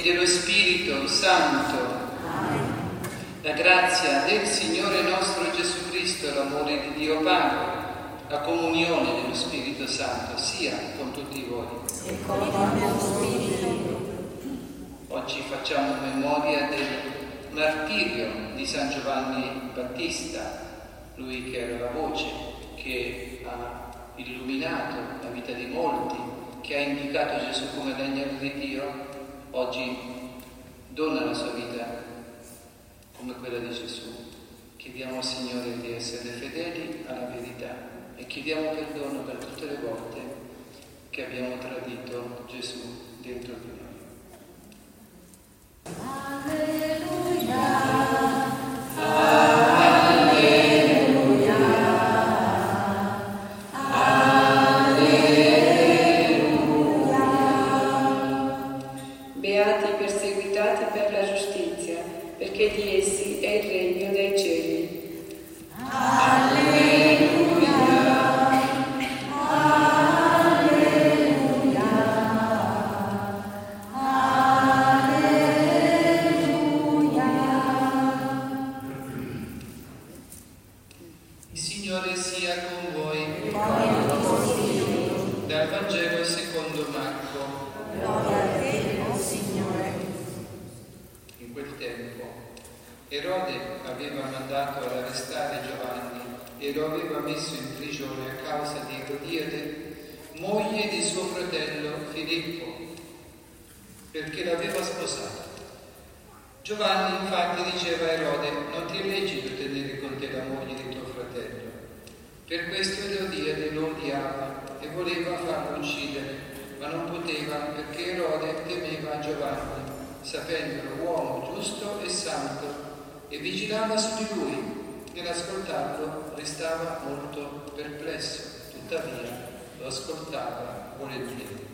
dello Spirito Santo. La grazia del Signore nostro Gesù Cristo, l'amore di Dio Padre, la comunione dello Spirito Santo sia con tutti voi. E con il tuo Spirito. Oggi facciamo memoria del martirio di San Giovanni Battista, lui che era la voce che ha illuminato la vita di molti, che ha indicato Gesù come l'agnello di Dio. Oggi dona la sua vita come quella di Gesù. Chiediamo al Signore di essere fedeli alla verità e chiediamo perdono per tutte le volte che abbiamo tradito Gesù dentro di noi. Beati i perseguitati per la giustizia, perché di essi è il regno dei cieli. Alleluia, alleluia, alleluia. Il Signore sia con voi. Gloria al tuo Spirito. Dal Vangelo secondo Marco. Gloria a te, o Signore. In quel tempo Erode aveva mandato ad arrestare Giovanni e lo aveva messo in prigione a causa di Erodiade, moglie di suo fratello Filippo, perché l'aveva sposato. Giovanni infatti diceva a Erode: non ti è lecito tenere con te la moglie di tuo fratello. Per questo Erodiade lo odiava e voleva farlo uccidere, ma non poteva, perché Erode temeva Giovanni, sapendolo uomo giusto e santo, e vigilava su di lui. Nell'ascoltarlo restava molto perplesso, tuttavia lo ascoltava volentieri.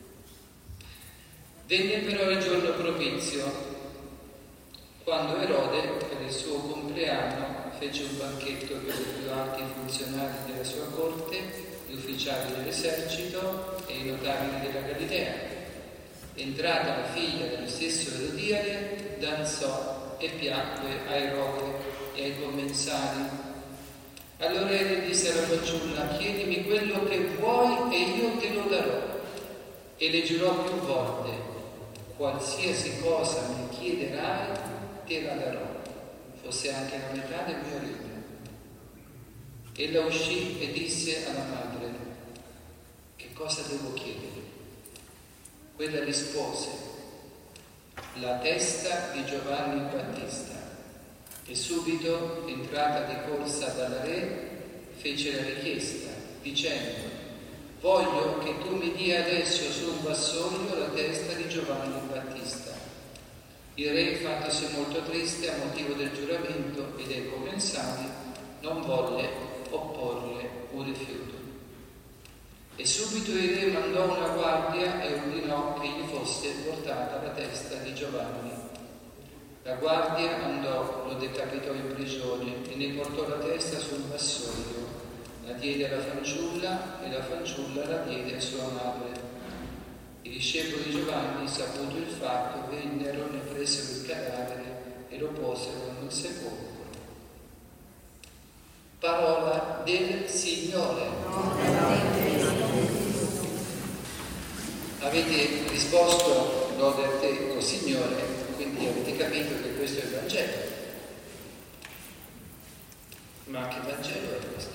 Venne però il giorno propizio, quando Erode, per il suo compleanno, fece un banchetto per i più alti funzionari della sua corte, gli ufficiali dell'esercito e i notabili della Galilea. Entrata la figlia dello stesso Erodiade, danzò e piacque a Erode e ai commensali. Allora Erode disse alla fanciulla: chiedimi quello che vuoi e io te lo darò. E le giurò più volte: qualsiasi cosa mi chiederai te la darò, fosse anche la metà del mio regno. Ella uscì e disse alla madre: che cosa devo chiedere? Quella rispose: la testa di Giovanni Battista. E subito, entrata di corsa dalla re, fece la richiesta, dicendo: voglio che tu mi dia adesso su un vassoio la testa di Giovanni Battista. Il re, fattosi molto triste a motivo del giuramento e dei commensali, non volle opporle un rifiuto. E subito il re mandò una guardia e ordinò che gli fosse portata la testa di Giovanni. La guardia andò, lo decapitò in prigione e ne portò la testa sul vassoio, la diede alla fanciulla e la fanciulla la diede a sua madre. I discepoli di Giovanni, saputo il fatto, vennero, ne presero il cadavere e lo posero nel sepolcro. Parola del Signore. Avete risposto lode a te, o Signore, quindi avete capito che questo è il Vangelo. Ma che Vangelo è questo?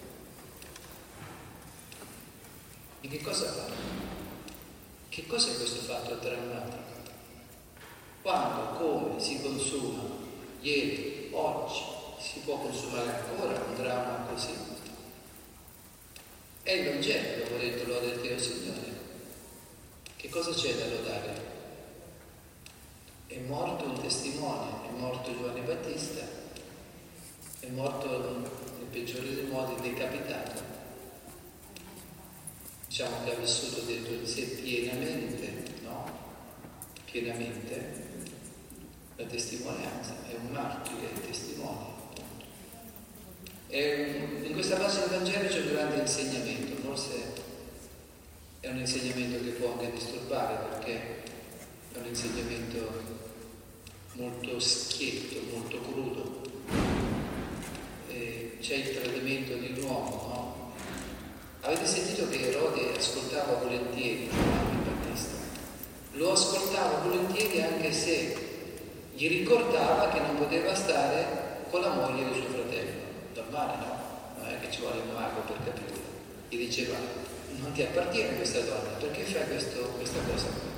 Di che cosa parla? Che cos'è questo fatto drammatico? Quando, come si consuma, ieri, oggi, si può consumare ancora un dramma così? È il Vangelo, avevo detto, lode a te, o Signore. Che cosa c'è da lodare? È morto un testimone, è morto Giovanni Battista, è morto nel peggiore dei modi, decapitato. Diciamo che ha vissuto dentro di sé pienamente, no? Pienamente la testimonianza, è un martire, è testimone. In questa fase del Vangelo c'è un grande insegnamento, forse è un insegnamento che può anche disturbare, perché è un insegnamento molto schietto, molto crudo. C'è il tradimento di un uomo, no? Avete sentito che Erode ascoltava volentieri Giovanni il Battista? Lo ascoltava volentieri anche se gli ricordava che non poteva stare con la moglie di suo fratello. Normale, no? Non è che ci vuole un mago per capirlo. Gli diceva: non ti appartiene questa donna, perché fai questa cosa qui?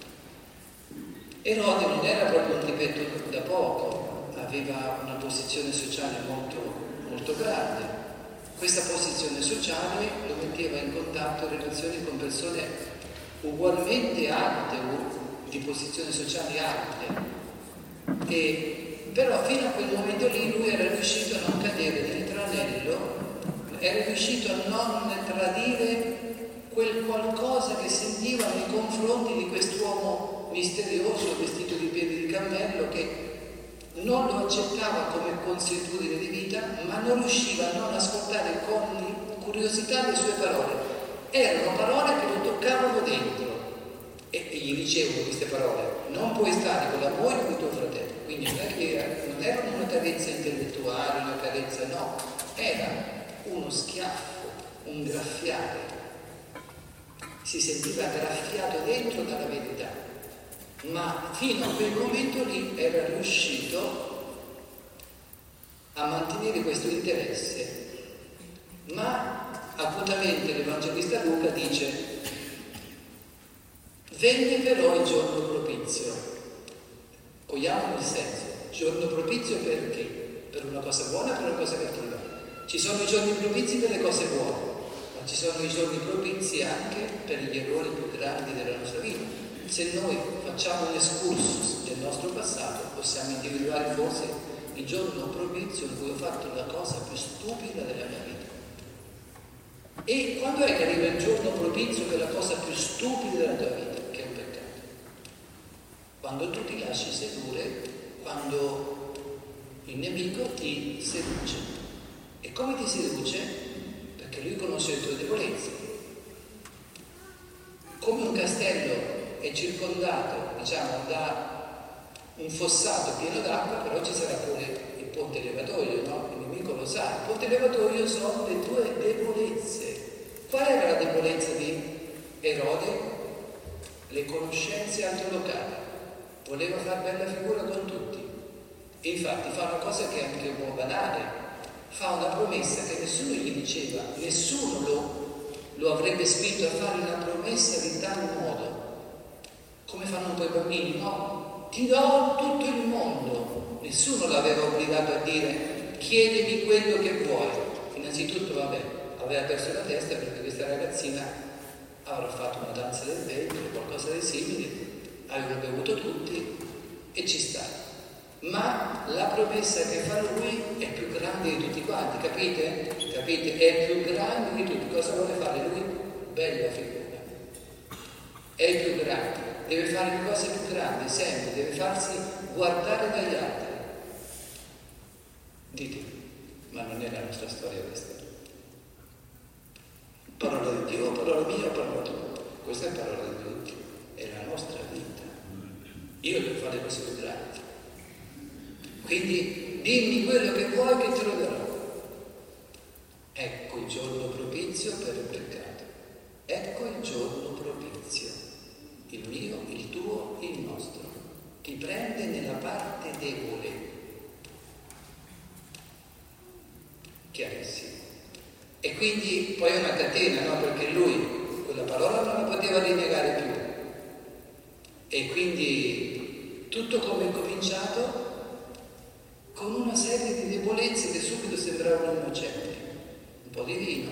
Erode non era proprio un tipetto da poco, aveva una posizione sociale molto grande. Questa posizione sociale lo metteva in contatto, in relazioni con persone ugualmente alte, di posizioni sociali alte. Però fino a quel momento lì lui era riuscito a non cadere nel tranello, era riuscito a non tradire quel qualcosa che sentiva nei confronti di quest'uomo misterioso, vestito di piedi di cammello, che non lo accettava come consuetudine di vita, ma non riusciva a non ascoltare con curiosità le sue parole. Erano parole che lo toccavano dentro e gli dicevano queste parole: non puoi stare con la moglie di tuo fratello. Quindi non era una carezza intellettuale, una carezza, no, era uno schiaffo, un graffiare. Si sentiva graffiato dentro dalla verità, ma fino a quel momento lì era riuscito a mantenere questo interesse. Ma acutamente l'Evangelista Luca dice: venne però il giorno propizio. Cogliamo il senso. Giorno propizio perché? Per una cosa buona o per una cosa cattiva? Ci sono i giorni propizi per le cose buone, ma ci sono i giorni propizi anche per gli errori più grandi della nostra vita. Se noi facciamo un excursus del nostro passato, possiamo individuare forse il giorno propizio in cui ho fatto la cosa più stupida della mia vita. E quando è che arriva il giorno propizio per la cosa più stupida della tua vita, che è un peccato? Quando tu ti lasci sedurre, quando il nemico ti seduce. E come ti seduce? Perché lui conosce le tue debolezze. Come un castello è circondato, diciamo, da un fossato pieno d'acqua, però ci sarà pure il ponte levatoio, no? Il nemico lo sa. Il ponte levatoio sono le tue debolezze. Qual era la debolezza di Erode? Le conoscenze altolocali. Voleva far bella figura con tutti. E infatti fa una cosa che è anche un po' banale. Fa una promessa che nessuno gli diceva, nessuno lo avrebbe spinto a fare una promessa di tal modo. Come fanno un po' i bambini, no? Ti do tutto il mondo. Nessuno l'aveva obbligato a dire: chiedimi quello che vuoi. Innanzitutto, aveva perso la testa, perché questa ragazzina avrà fatto una danza del ventre o qualcosa di simile, avevano bevuto tutti e ci sta. Ma la promessa che fa lui è più grande di tutti quanti, capite? Capite? È più grande di tutti. Cosa vuole fare lui? Bella figura. È più grande, deve fare le cose più grandi, sempre, deve farsi guardare dagli altri. Dite, ma non è la nostra storia questa. Parola di Dio, parola mia, parola tua. Questa è parola di tutti, è la nostra vita. Io devo fare le cose più grandi. Quindi dimmi quello che vuoi che te lo darò. Ecco il giorno propizio per il peccato. Ecco il giorno propizio. Il mio, il tuo, il nostro. Ti prende nella parte debole. Chiarissimo. E quindi poi è una catena, no? Perché lui quella parola non la poteva rinnegare più. E quindi tutto come è cominciato? Con una serie di debolezze che subito sembravano innocenti. Un po' di vino,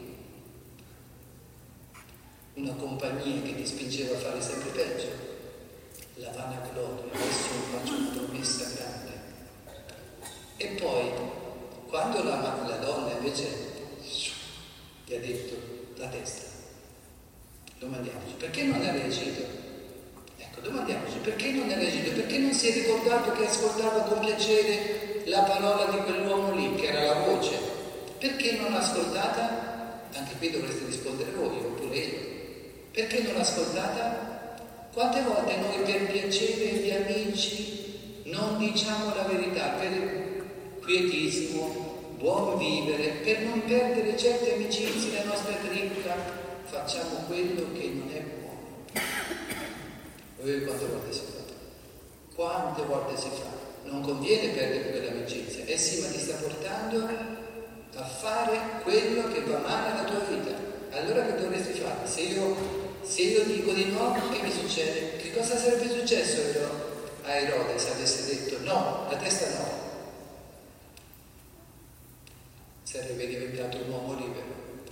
una compagnia che ti spingeva a fare sempre peggio, la vanagloria, adesso faccio una promessa grande. E poi, quando la donna invece gli ha detto la testa, domandiamoci, perché non ha reagito? Domandiamoci, perché non è reagito? Perché non si è ricordato che ascoltava con piacere la parola di quell'uomo lì, che era la voce? Perché non l'ha ascoltata? Anche qui dovreste rispondere voi, oppure io. Perché non l'ha ascoltata? Quante volte noi per piacere gli amici non diciamo la verità, per quietismo, buon vivere, per non perdere certe amicizie, la nostra cricca, facciamo quello che non è buono. Voi quante volte si fa? Quante volte si fa? Non conviene perdere quell'amicizia. Eh sì, ma ti sta portando a fare quello che va male alla tua vita. Allora che dovresti fare? Se io dico di no, che mi succede? Che cosa sarebbe successo a Erode se avesse detto no, la testa no? Sarebbe diventato un uomo libero.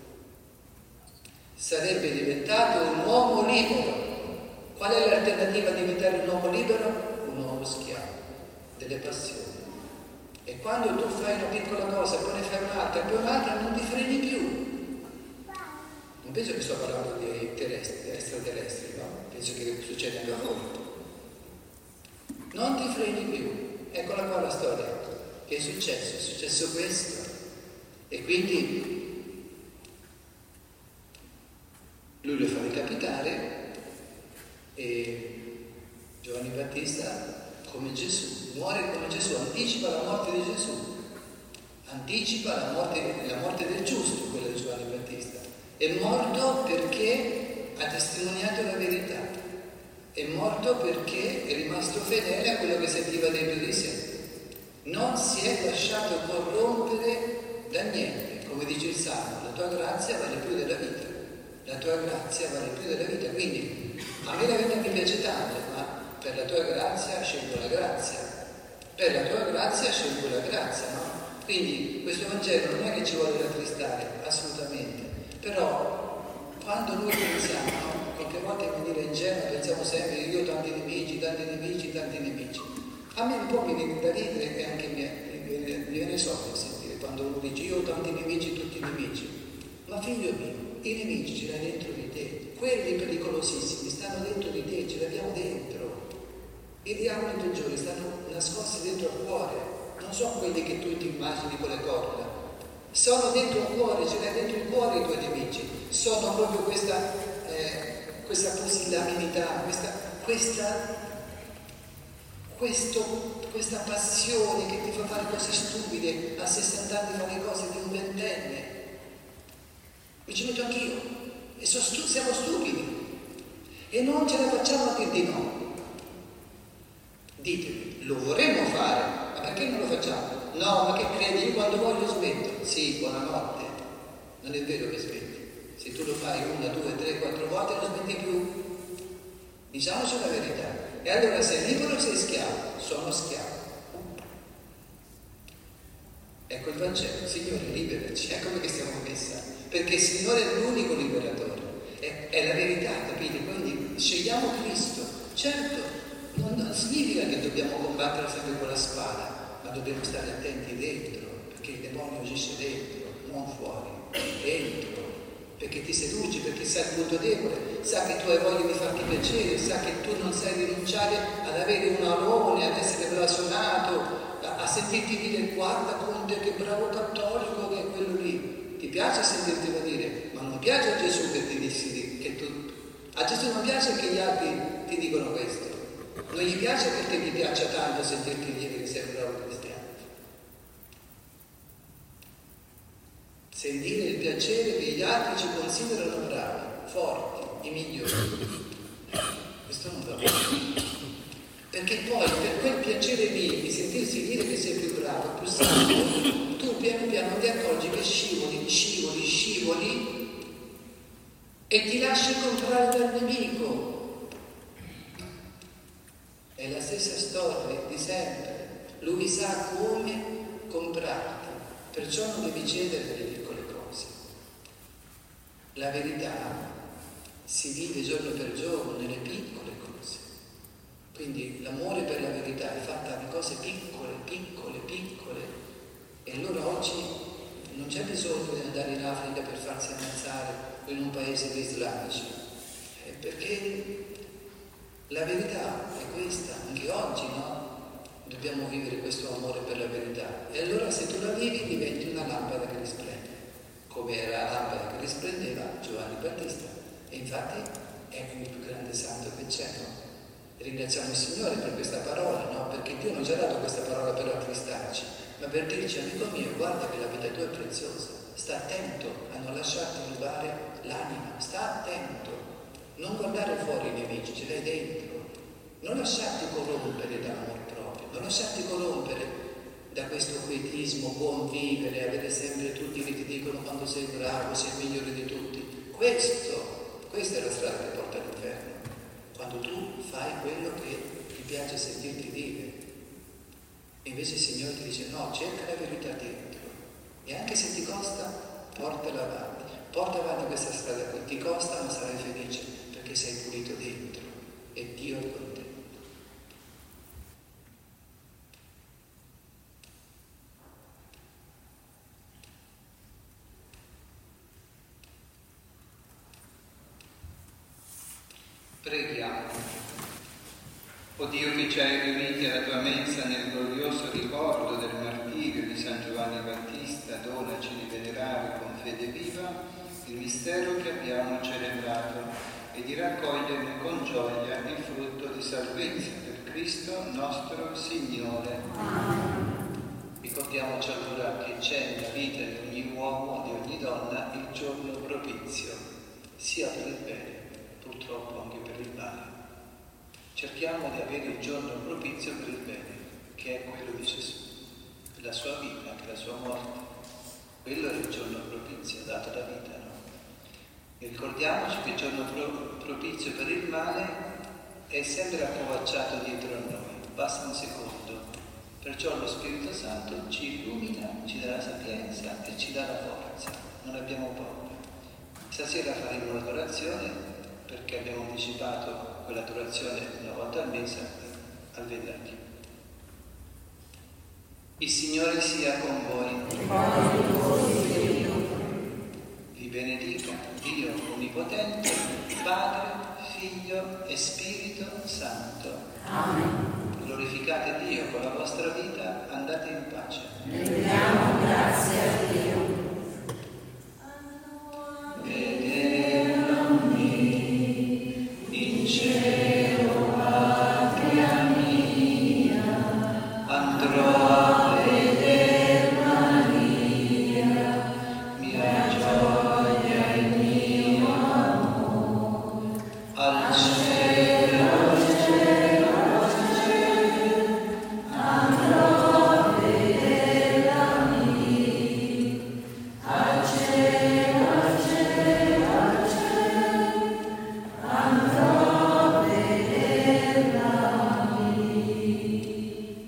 Sarebbe diventato un uomo libero. Qual è l'alternativa a diventare un uomo libero? Un uomo schiavo delle passioni. E quando tu fai una piccola cosa, poi ne fai un'altra, non ti freni più. Non penso che sto parlando di extraterrestri, no? Penso che succeda anche a voi. Non ti freni più. Eccola qua la storia. Che è successo questo. E quindi lui lo fa recapitare e Giovanni Battista, come Gesù, muore come Gesù, anticipa la morte di Gesù, anticipa la morte del giusto, quella di Giovanni Battista. È morto perché ha testimoniato la verità, è morto perché è rimasto fedele a quello che sentiva dentro di sé, non si è lasciato corrompere da niente. Come dice il Salmo, la tua grazia vale più della vita, la tua grazia vale più della vita. Quindi a me la vita mi piace tanto, ma per la tua grazia scelgo la grazia, per la tua grazia scelgo la grazia, no? Quindi questo Vangelo non è che ci vuole rattristare, assolutamente, però quando noi pensiamo, no? Qualche volta in maniera ingenua pensiamo sempre io ho tanti nemici, a me un po' mi viene da ridere e anche mi viene soffio sentire quando uno dice io ho tanti nemici, tutti nemici, ma figlio mio, i nemici ce l'hai dentro di te, quelli pericolosissimi stanno dentro di te, ce li abbiamo dentro. I diavoli peggiori stanno nascosti dentro al cuore, non sono quelli che tu ti immagini con le corna, sono dentro il cuore, ce l'hai dentro il cuore i tuoi nemici, sono proprio questa pusillanimità, questa passione che ti fa fare cose stupide, a 60 anni fare cose di un ventenne. Mi ci metto anch'io, e siamo stupidi, e non ce la facciamo a dir di no. Ditemi, lo vorremmo fare, ma perché non lo facciamo? No, ma che credi? Io quando voglio smetto. Sì, buonanotte. Non è vero che smetti. Se tu lo fai 1, 2, 3, 4 volte non smetti più. Diciamoci la verità. E allora sei libero o sei schiavo? Sono schiavo. Ecco il Vangelo. Signore, liberaci. Ecco perché stiamo messa. Perché il Signore è l'unico liberatore. È la verità, capite? Quindi scegliamo Cristo. Certo. Non significa che dobbiamo combattere sempre con la spada, ma dobbiamo stare attenti dentro, perché il demonio agisce dentro, non fuori, dentro, perché ti seduci, perché sa il punto debole, sa che tu hai voglia di farti piacere, sa che tu non sai rinunciare ad avere un alone, ad essere blasonato, a sentirti dire guarda Conte che bravo cattolico che è quello lì. Ti piace sentirtelo dire, ma non piace a Gesù che ti dici che tu... A Gesù non piace che gli altri ti dicono questo. Non gli piace perché gli piaccia tanto sentirti dire che sei un bravo cristiano. Sentire il piacere che gli altri ci considerano bravi, forti, i migliori. Questo non va bene. Perché poi per quel piacere lì di sentirsi dire che sei più bravo, più santo, tu piano piano ti accorgi che scivoli e ti lasci comprare dal nemico. È la stessa storia di sempre. Lui sa come comprarti, perciò non devi cedere delle piccole cose. La verità si vive giorno per giorno nelle piccole cose. Quindi l'amore per la verità è fatta di cose piccole. E allora oggi non c'è bisogno di andare in Africa per farsi ammazzare o in un paese di islamici, perché la verità è questa, anche oggi, no? Dobbiamo vivere questo amore per la verità. E allora se tu la vivi diventi una lampada che risplende, come era la lampada che risplendeva Giovanni Battista. E infatti è il più grande santo che c'è, no? Ringraziamo il Signore per questa parola, no? Perché Dio non ci ha dato questa parola per attristarci, ma per dirci: amico mio, guarda che la vita tua è preziosa, sta attento a non lasciarti rubare l'anima, sta attento, non guardare fuori i nemici, ce l'hai dentro, non lasciarti corrompere dall'amor proprio, non lasciarti corrompere da questo quietismo, buon vivere, avere sempre tutti che ti dicono quando sei bravo, sei il migliore di tutti. Questa è la strada che porta all'inferno, quando tu fai quello che ti piace sentirti dire. E invece il Signore ti dice: no, cerca la verità dentro, e anche se ti costa, porta avanti questa strada qui, ti costa ma sarai felice perché sei pulito dentro e Dio è con te. Preghiamo. O Dio, che ci hai riuniti alla tua mensa nel glorioso ricordo del martirio di San Giovanni Battista, donaci di venerare con fede viva il mistero che abbiamo celebrato e di raccoglierne con gioia il frutto di salvezza per Cristo nostro Signore. Ricordiamoci allora che c'è nella vita di ogni uomo, di ogni donna, il giorno propizio, sia per il bene, purtroppo anche per il male. Cerchiamo di avere il giorno propizio per il bene, che è quello di Gesù, la sua vita, anche la sua morte. Quello è il giorno propizio, dato la vita, no? E ricordiamoci che il giorno propizio per il male è sempre accovacciato dietro a noi, basta un secondo. Perciò lo Spirito Santo ci illumina, ci dà la sapienza e ci dà la forza, non abbiamo paura. Stasera faremo un'adorazione, perché abbiamo anticipato quell'adorazione una volta al mese, al venerdì. Il Signore sia con voi. Vi benedica Dio Onnipotente, Padre, Figlio e Spirito Santo. Amen. Glorificate Dio con la vostra vita, andate in pace. Rendiamo grazie a Dio.